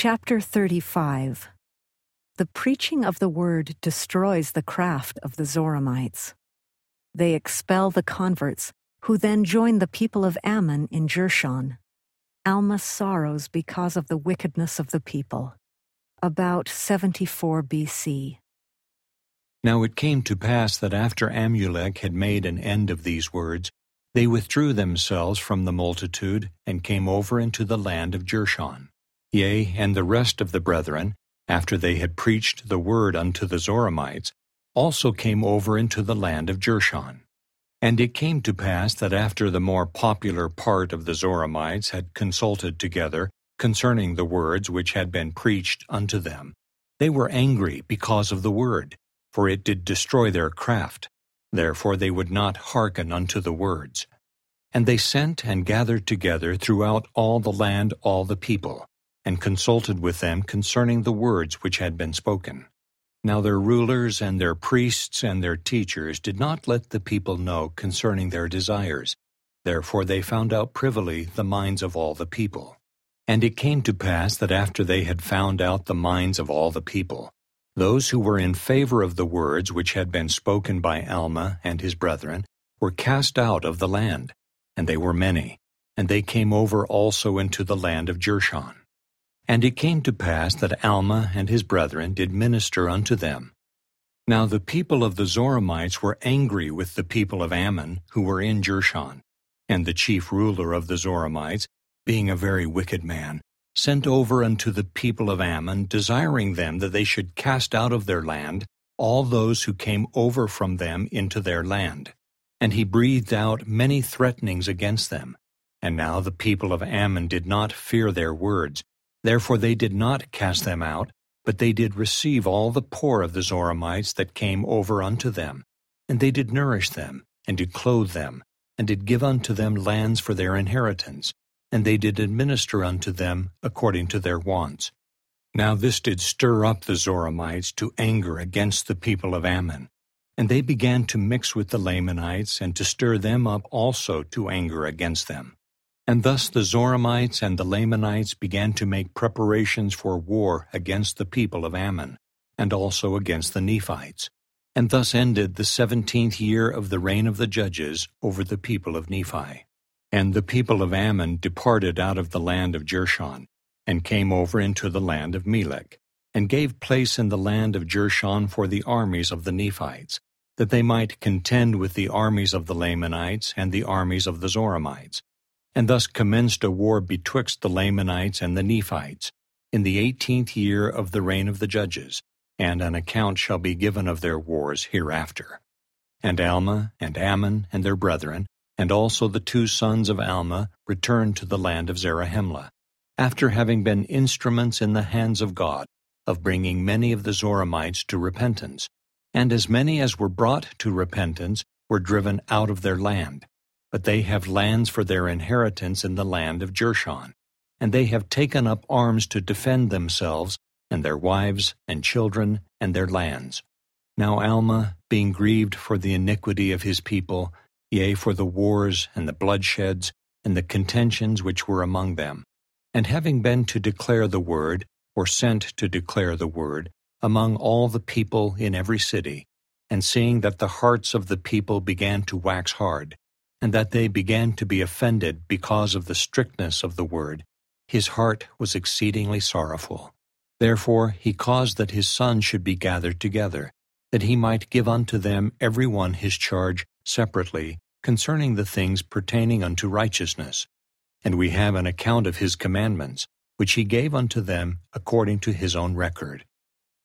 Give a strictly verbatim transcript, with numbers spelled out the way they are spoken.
Chapter thirty-five. The preaching of the word destroys the craft of the Zoramites. They expel the converts, who then join the people of Ammon in Jershon. Alma sorrows because of the wickedness of the people. About seventy-four B C. Now it came to pass that after Amulek had made an end of these words, they withdrew themselves from the multitude, and came over into the land of Jershon. Yea, and the rest of the brethren, after they had preached the word unto the Zoramites, also came over into the land of Jershon. And it came to pass that after the more popular part of the Zoramites had consulted together concerning the words which had been preached unto them, they were angry because of the word, for it did destroy their craft. Therefore they would not hearken unto the words. And they sent and gathered together throughout all the land all the people, and consulted with them concerning the words which had been spoken. Now their rulers and their priests and their teachers did not let the people know concerning their desires. Therefore they found out privily the minds of all the people. And it came to pass that after they had found out the minds of all the people, those who were in favor of the words which had been spoken by Alma and his brethren were cast out of the land, and they were many, and they came over also into the land of Jershon. And it came to pass that Alma and his brethren did minister unto them. Now the people of the Zoramites were angry with the people of Ammon, who were in Jershon. And the chief ruler of the Zoramites, being a very wicked man, sent over unto the people of Ammon, desiring them that they should cast out of their land all those who came over from them into their land. And he breathed out many threatenings against them. And now the people of Ammon did not fear their words. Therefore they did not cast them out, but they did receive all the poor of the Zoramites that came over unto them. And they did nourish them, and did clothe them, and did give unto them lands for their inheritance, and they did administer unto them according to their wants. Now this did stir up the Zoramites to anger against the people of Ammon, and they began to mix with the Lamanites, and to stir them up also to anger against them. And thus the Zoramites and the Lamanites began to make preparations for war against the people of Ammon, and also against the Nephites. And thus ended the seventeenth year of the reign of the judges over the people of Nephi. And the people of Ammon departed out of the land of Jershon, and came over into the land of Melech, and gave place in the land of Jershon for the armies of the Nephites, that they might contend with the armies of the Lamanites and the armies of the Zoramites. And thus commenced a war betwixt the Lamanites and the Nephites, in the eighteenth year of the reign of the judges, and an account shall be given of their wars hereafter. And Alma and Ammon and their brethren, and also the two sons of Alma, returned to the land of Zarahemla, after having been instruments in the hands of God, of bringing many of the Zoramites to repentance. And as many as were brought to repentance were driven out of their land. But they have lands for their inheritance in the land of Jershon, and they have taken up arms to defend themselves, and their wives, and children, and their lands. Now Alma, being grieved for the iniquity of his people, yea, for the wars, and the bloodsheds, and the contentions which were among them, and having been to declare the word, or sent to declare the word, among all the people in every city, and seeing that the hearts of the people began to wax hard, and that they began to be offended because of the strictness of the word, his heart was exceedingly sorrowful. Therefore he caused that his sons should be gathered together, that he might give unto them every one his charge separately concerning the things pertaining unto righteousness. And we have an account of his commandments, which he gave unto them according to his own record.